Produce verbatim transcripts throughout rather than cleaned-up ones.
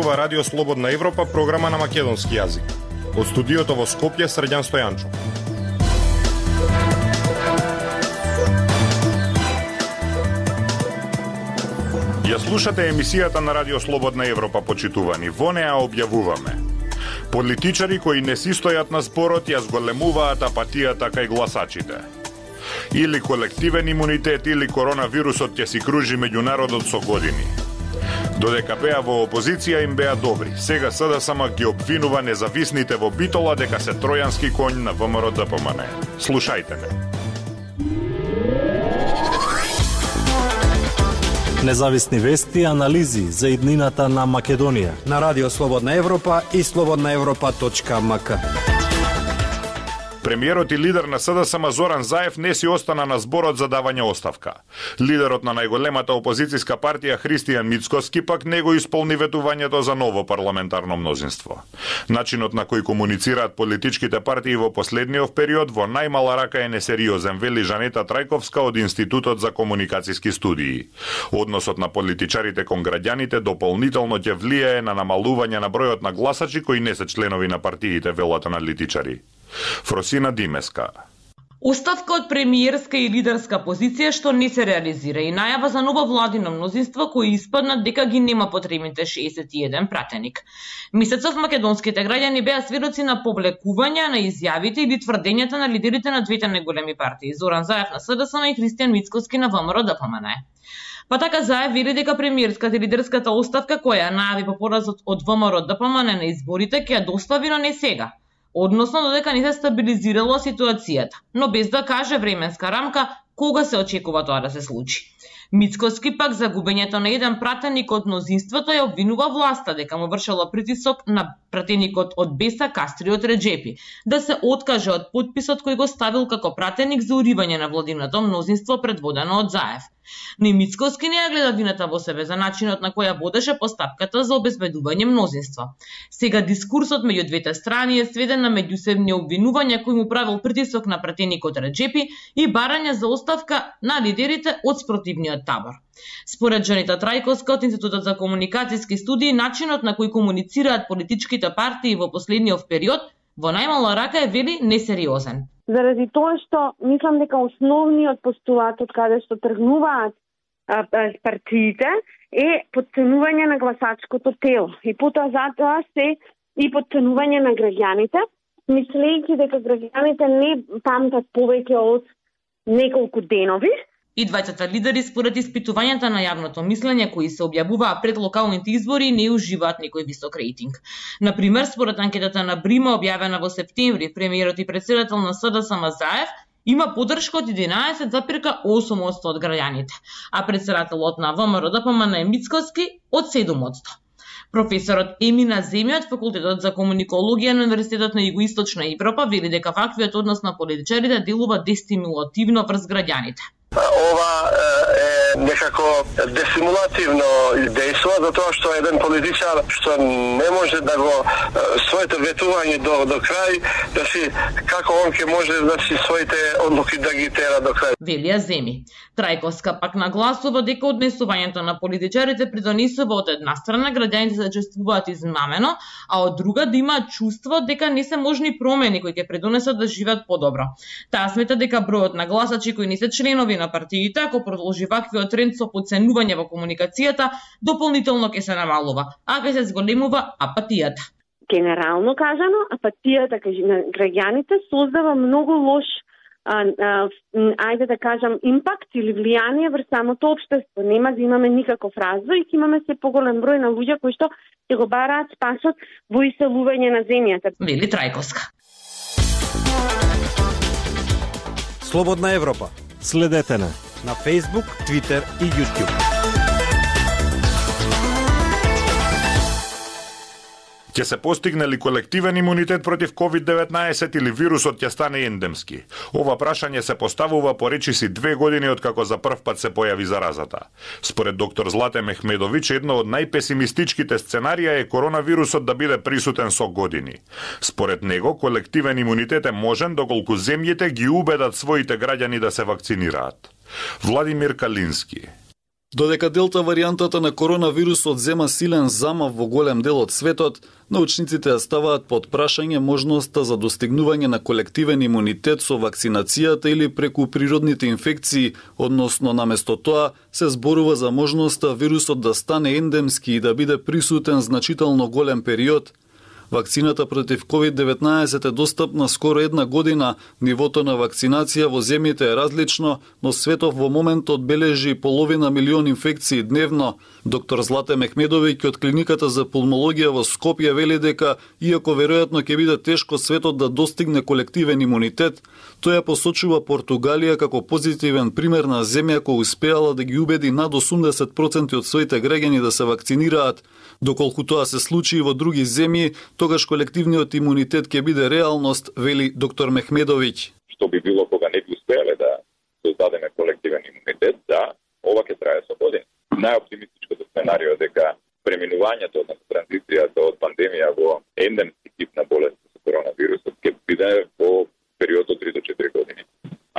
зборува Радио Слободна Европа, програма на македонски јазик. Од студиото во Скопје, Срđan Стојанчов. Ја слушате емисијата на Радио Слободна Европа, почитувани. Во неа објавуваме: политичари кои не си стојат на зборот ја зголемуваат апатијата кај гласачите. Или колективен имунитет, или коронавирусот ќе си кружи меѓу народот со години. Додека беа во опозиција им беа добри. Сега СДСМ ги обвинува независните во Битола дека се тројански коњ на ВМРО Д П М Н. Слушајте не. Независни вести и анализи за иднината на Македонија на Радио Слободна Европа и слободна европа точка м к. Премиерот и лидер на СДСМ Зоран Заев не си остана на зборот за давање оставка. Лидерот на најголемата опозицијска партија Христијан Мицкоски пак не го исполни ветувањето за ново парламентарно мнозинство. Начинот на кој комуницираат политичките партии во последниот период во најмала рака е несериозен, вели Жанета Трајковска од Институтот за комуникацијски студии. Односот на политичарите кон граѓаните дополнително ќе влијае на намалување на бројот на гласачи кои не се членови на партиите, велат аналитичари. Фросина Димеска. Оставка од премиерска и лидерска позиција што не се реализира и најава за ново владино мнозинство кои испаднат дека ги нема потребните шеесет и еден пратеник. Месецов македонските граѓани беа сведоци на повлекувања на изјавите или тврдењата на лидерите на двете најголеми партии, Зоран Заев на СДСМ и Христијан Мицкоски на ВМРО Д П М Н. Па така Заев вели дека премиерската и лидерската оставка која најави по поразот од ВМРО Д П М Н на изборите ќе ја достави, но не сега, односно додека не се стабилизирала ситуацијата, но без да каже временска рамка кога се очекува тоа да се случи. Мицкоски пак за губењето на еден пратеник од мнозинството ја обвинува власта дека му вршела притисок на пратеникот од Беса Кастриот Реджепи да се откаже од потписот кој го ставил како пратеник за уривање на владиното мнозинство предводено од Заев. Но и Мицкоски не ја гледа вината во себе за начинот на која водеше постапката за обезбедување мнозинство. Сега дискурсот меѓу двете страни е сведен на меѓусебни обвинувања кои му правил притисок на пратеникот Реджепи и барање за оставка на лидерите од спротивниот табор. Според Жанета Трајковска од Институтот за комуникацијски студии, начинот на кој комуницираат политичките партии во последниот период во најмала рака е, вели, несериозен. Заради тоа што мислам дека основниот постулат од каде што тргнуваат а, партиите е подценување на гласачкото тело. И потоа затоа се и подценување на граѓаните, мислејќи дека граѓаните не памтат повеќе од неколку денови. И двајцата лидери според испитувањата на јавното мислење кои се објавуваа пред локалните избори не уживаат никој висок рейтинг. Например, според анкетата на Брима објавена во септември, премиерот и председател на СДСМ Заев има поддршка од единаесет зарез и осум одсто од граѓаните, а председателот на ВМРО Д П М Н Мицкоски од седум одсто. Професорот Емина Земи од Факултетот за комуникологија на Универзитетот на Југоисточна Европа вели дека ваквиот однос на политичарите делува дестимулативно врз граѓаните. Ова е некако дестимулативно дејства, затоа што еден политичар што не може да го своето ветување до до крај, да си како он ќе може да си своите одлуки да ги тера до крај. Велија Земи. Трајковска пак нагласува дека однесувањето на политичарите придонесува од една страна граѓаните да чувствуваат измамено, а од друга да имаат чувство дека не се можни промени кои ќе придонесат да живеат подобро. Таа смета дека бројот на гласачи кои не се членови на партиите, ако продолжи ваквиот тренд со подценување во комуникацијата, дополнително ќе се намалува, а ќе се зголемува апатијата. Генерално кажано, апатијата на граѓаните создава многу лош, а, а, ајде да кажам, импакт или влијание врз самото општество. Нема да имаме никаков развој и имаме се поголем број на луѓе кои што ќе го бараат спасот во иселување на земјата. Вели Трајковска. Слободна Европа. Следете на на Facebook, Twitter и YouTube. Ќе се постигне ли колективен имунитет против ковид деветнаесет или вирусот ќе стане ендемски? Ова прашање се поставува по речиси две години од како за прв пат се појави заразата. Според доктор Злате Мехмедович, едно од најпесимистичките сценарија е коронавирусот да биде присутен со години. Според него, колективен имунитет е можен доколку земјите ги убедат своите граѓани да се вакцинираат. Владимир Калински. Додека делта варијантата на коронавирусот зема силен замав во голем дел од светот, научниците ја ставаат под прашање можноста за достигнување на колективен имунитет со вакцинацијата или преку природните инфекции, односно наместо тоа се зборува за можноста вирусот да стане ендемски и да биде присутен значително голем период. Вакцината против ковид деветнаесет е достапна скоро една година, нивото на вакцинација во земјите е различно, но светов во моментот бележи половина милион инфекции дневно. Доктор Злате Мехмедовиќ од клиниката за пулмологија во Скопје вели дека, иако веројатно ќе биде тешко светот да достигне колективен имунитет, тој ја посочува Португалија како позитивен пример на земја која успеала да ги убеди над осумдесет проценти од своите граѓани да се вакцинираат. Доколку тоа се случи и во други земји, тогаш колективниот имунитет ќе биде реалност, вели доктор Мехмедовиќ. Што би било кога не би успеале да создадеме колективен имунитет, да, ова ќе трае со години. Најоптимистичкото сценарио е дека преминувањето на транзицијата од пандемија во ендемски тип на болест со коронавирусот ќе биде во период од три до четири години. А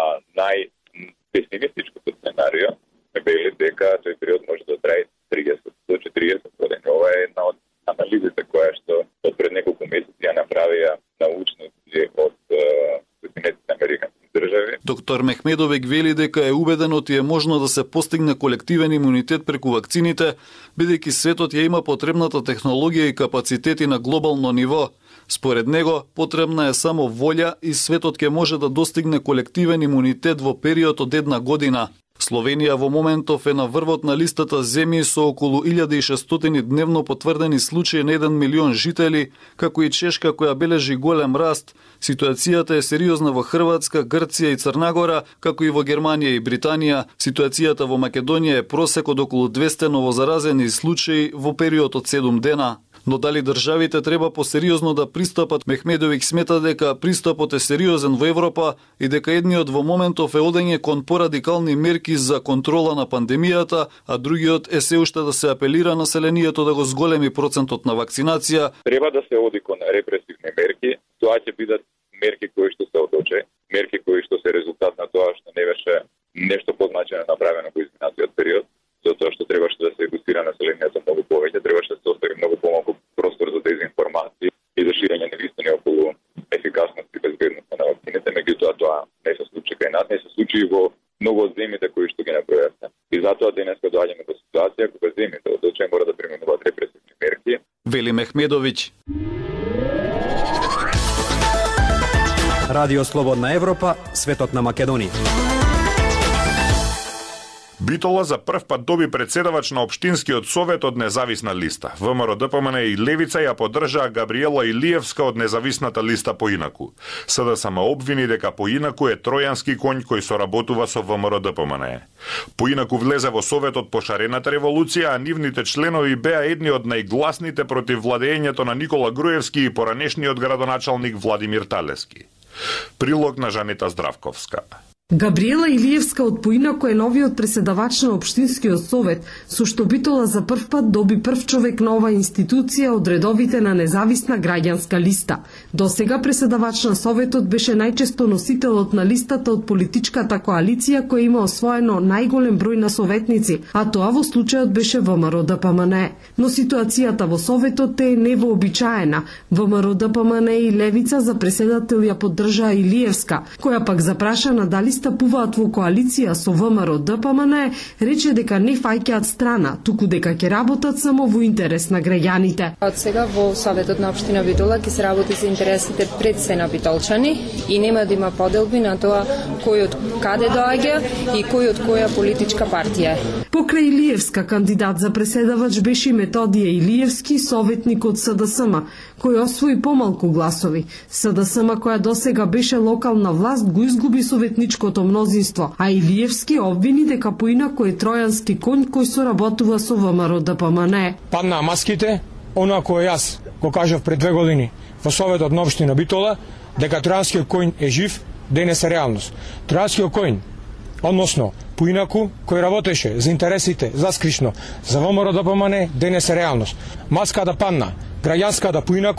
најпесимистичкото сценарио е вели дека тој период може да трае триесет до четириесет години. Ова е една од анализите која што од пред неколку месеци ја направија научници од Соединетите американски држави. Доктор Мехмедовиќ вели дека е убеден оти е можно да се постигне колективен имунитет преку вакцините, бидејќи светот ја има потребната технологија и капацитети на глобално ниво. Според него, потребна е само волја и светот ќе може да достигне колективен имунитет во период од една година. Словенија во моментов е на врвот на листата земји со околу илјада и шестстотини дневно потврдени случаи на еден милион жители, како и Чешка која бележи голем раст. Ситуацијата е сериозна во Хрватска, Грција и Црна Гора, како и во Германија и Британија. Ситуацијата во Македонија е просек од околу двесте новозаразени случаи во период од седум дена. Но дали државите треба посериозно да пристапат, Мехмедовиќ смета дека пристапот е сериозен во Европа и дека едниот во моментов е одење кон порадикални мерки за контрола на пандемијата, а другиот е се уште да се апелира населението да го зголеми процентот на вакцинација. Треба да се оди кон репресивни мерки, тоа ќе бидат мерки кои што се одоче, мерки кои што се резултат на тоа што не беше нешто позначено направено во изминатиот период, затоа што требаше да се едуцира населението многу повеќе, требаше да се остави многу помалку простор за дезинформација и за ширење на вистини околу ефикасност и безбедност на вакцините, меѓутоа тоа не се случи кај нас, не се случи и во многу од земјите кои што ги набројавте. И затоа денес доаѓаме до ситуација кога земјите одоче мора да применуваат репресивни мерки. Вели Мехмедовиќ. Радио Слободна Европа, светот на Македонија. Битола за прв пат доби председавач на Општинскиот совет од независна листа. ВМРО-ДПМН и Левица ја поддржаа Габриела Илиевска од независната листа Поинаку. СДСМ обвини дека Поинаку е тројански коњ кој соработува со ВМРО-ДПМН. Поинаку влезе во советот по шарената револуција, а нивните членови беа едни од најгласните против владењето на Никола Груевски и поранешниот градоначалник Владимир Талески. Прилог на Жанета Здравковска. Габриела Илиевска од Поинаку е новиот преседавач на Општинскиот совет, со што Битола за прв пат доби прв човек на оваа институција од редовите на независна граѓанска листа. До сега преседавач на советот беше најчесто носителот на листата од политичката коалиција која има освоено најголем број на советници, а тоа во случајот беше ВМРО-ДПМН. Но ситуацијата во советот е невообичаена. ВМРО-ДПМН и Левица за преседател ја поддржаа Илиевска, која пак запрашана дали стапуваат во коалиција со ВМРО-ДПМН, рече дека не фаќаат страна, туку дека ќе работат само во интерес на граѓаните. Од сега во Советот на општина Битола ќе се работи за интересите пред се на битолчани и нема да има поделби на тоа кој од каде доаѓа и кој од која политичка партија е. Покрај Илиевска, кандидат за преседавач беше Методија Илиевски, советник од СДСМ, кој освои помалку гласови. СДСМ, која досега беше локална власт, го изгуби советничкото мнозинство, а Илиевски обвини дека Поинаку е тројански коњ кој соработува со ВМРО-ДПМН. Паднаа маските, она кој јас го кажав пред две години во Советот на општина Битола, дека тројанскиот коњ е жив, денес е реалност. Тројанскиот коњ, односно Поинаку, кој работеше за интересите заскришно за ВМРО-ДПМН, денес е реалност. Маска да падна, граѓанска да Поинаку,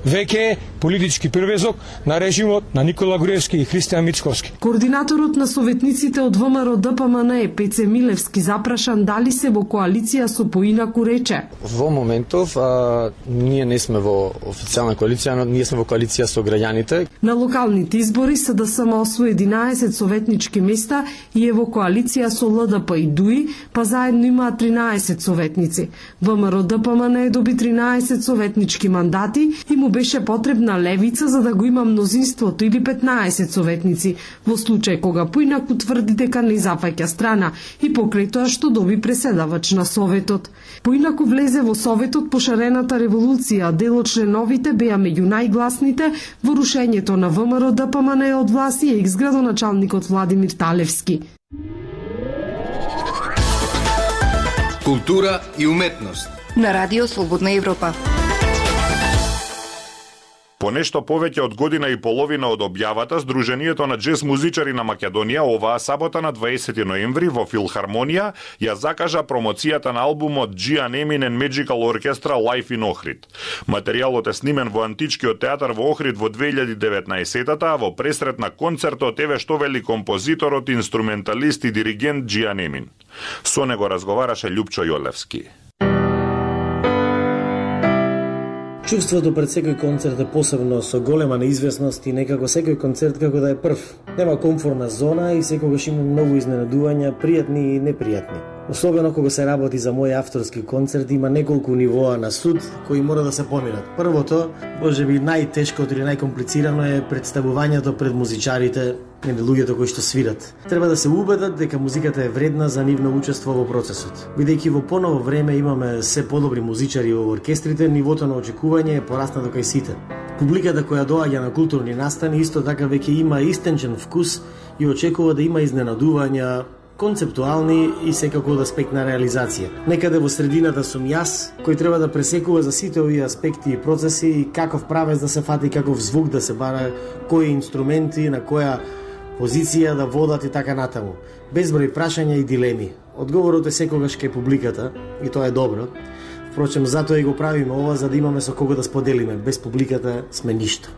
веќе е политички привезок на режимот на Никола Груевски и Христијан Мицковски. Координаторот на советниците од ВМРО Д П М Н Пеце Милевски запрашан дали се во коалиција со поинаку рече. Во моментов а, ние не сме во официјална коалиција, но ние сме во коалиција со граѓаните. На локалните избори С Д С М освои единаесет советнички места и е во коалиција со Л Д П и Д У И, па заедно имаат тринаесет советници. ВМРО Д П М Н доби тринаесет советнички мандати и му беше потребна левица за да го има мнозинството или петнаесет советници, во случај кога поинаку тврди дека не зафаќа страна и покрај тоа што доби преседавач на Советот. Поинаку влезе во Советот пошарената револуција, дел од членовите беа меѓу најгласните во рушењето на ВМРО Д П М Н од власт и екс-градоначалникот Владимир Талевски. Култура и уметност на Радио Слободна Европа. По нешто повеќе од година и половина од објавата, Сдруженијето на џез музичари на Македонија оваа сабота на дваесети ноември во Филхармонија ја закажа промоцијата на албумот Gian Emin and Magical Orchestra Live in Охрид. Материјалот е снимен во Античкиот театар во Охрид во две илјади и деветнаесетта, а во пресрет на концертот еве што вели композиторот, инструменталист и диригент Gian Emin. Со него разговараше Љупчо Јолевски. Чувството пред секој концерт е посебно, со голема неизвестност и некако секој концерт како да е прв. Нема комфортна зона и секогаш има многу изненадувања, пријатни и непријатни. Особено кога се работи за мој авторски концерт, има неколку нивоа на суд кои мора да се поминат. Првото, можеби најтешкото или најкомплицирано е представувањето пред музичарите, или луѓето кои што свират. Треба да се убедат дека музиката е вредна за нивно учество во процесот. Бидејќи во поново време имаме се подобри музичари во оркестрите, нивото на очекување е пораснато кај сите. Публиката која доаѓа на културни настани исто така веќе има истенчен вкус и очекува да има изненадувања, концептуални и секако од аспект на реализација. Некаде во средината сум јас, кој треба да пресекува за сите овие аспекти и процеси и каков правец да се фати, каков звук да се бара, кои инструменти, на која позиција да водат и така натаму. Безброј прашања и дилеми. Одговорот е секогаш кај публиката и тоа е добро. Впрочем, затоа и го правиме ова, за да имаме со кого да споделиме. Без публиката сме ништо.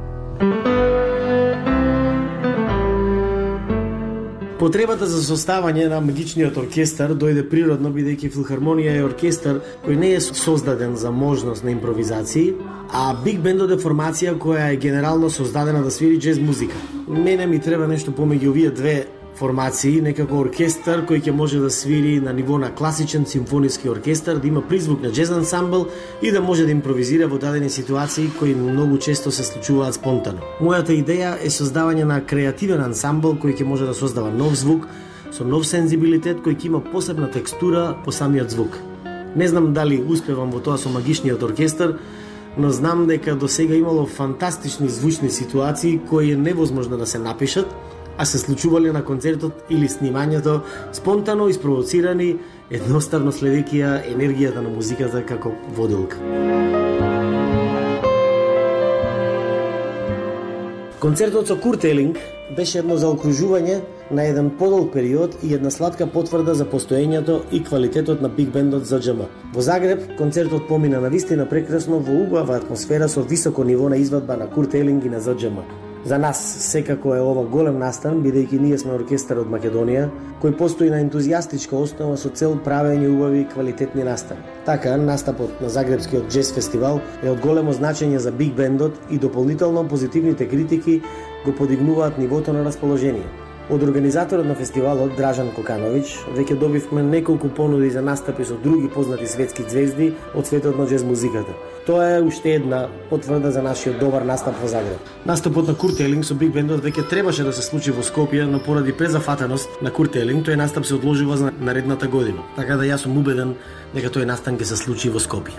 Потребата за составање на магичниот оркестар дојде природно, бидејќи Филхармонија е оркестар кој не е создаден за можност на импровизации, а биг бендот е формација која е генерално создадена да свири џез музика. Мене ми треба нешто помеѓу овие две формации, некако оркестар кој ќе може да свири на ниво на класичен симфониски оркестар, да има призвук на џез ансамбл и да може да импровизира во дадени ситуации кои многу често се случуваат спонтано. Мојата идеја е создавање на креативен ансамбл кој ќе може да создава нов звук, со нов сензибилитет кој ќе има посебна текстура по самиот звук. Не знам дали успевам во тоа со магичниот оркестар, но знам дека до сега имало фантастични звучни ситуации кои е невозможно да се напишат, а се случувале на концертот или снимањето спонтано испровоцирани, едноставно следејќи ја енергијата на музиката како водилка. Концертот со Курт Елинг беше едно заокружување на еден подолг период и една сладка потврда за постоењето и квалитетот на биг бендот З Дж М. Во Загреб концертот помина навистина прекрасно во убава атмосфера со високо ниво на извадба на Курт Елинг и на З Дж М. За нас секако е ова голем настан, бидејќи ние сме оркестар од Македонија, кој постои на ентузијастичка основа со цел правење убави квалитетни настани. Така, настапот на Загребскиот џез фестивал е од големо значење за биг бендот и дополнително позитивните критики го подигнуваат нивото на расположение. Од организаторот на фестивалот Дражан Кокановиќ веќе добивме неколку понуди за настапи со други познати светски ѕвезди од светот на џез музиката. Тоа е уште една потврда за нашиот добар настап во Загреб. Настапот на Курт Елинг со биг бендот веќе требаше да се случи во Скопје, но поради презафатеност на Курт Елинг тој настап се одложува за наредната година. Така да јас сум убеден дека тој настан ќе се случи во Скопје.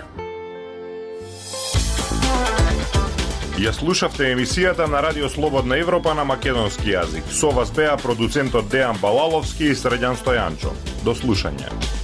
Ја слушавте емисијата на Радио Слободна Европа на македонски јазик. Со вас беа продуцентот Дејан Балаловски и Средјан Стојанчо. До слушање.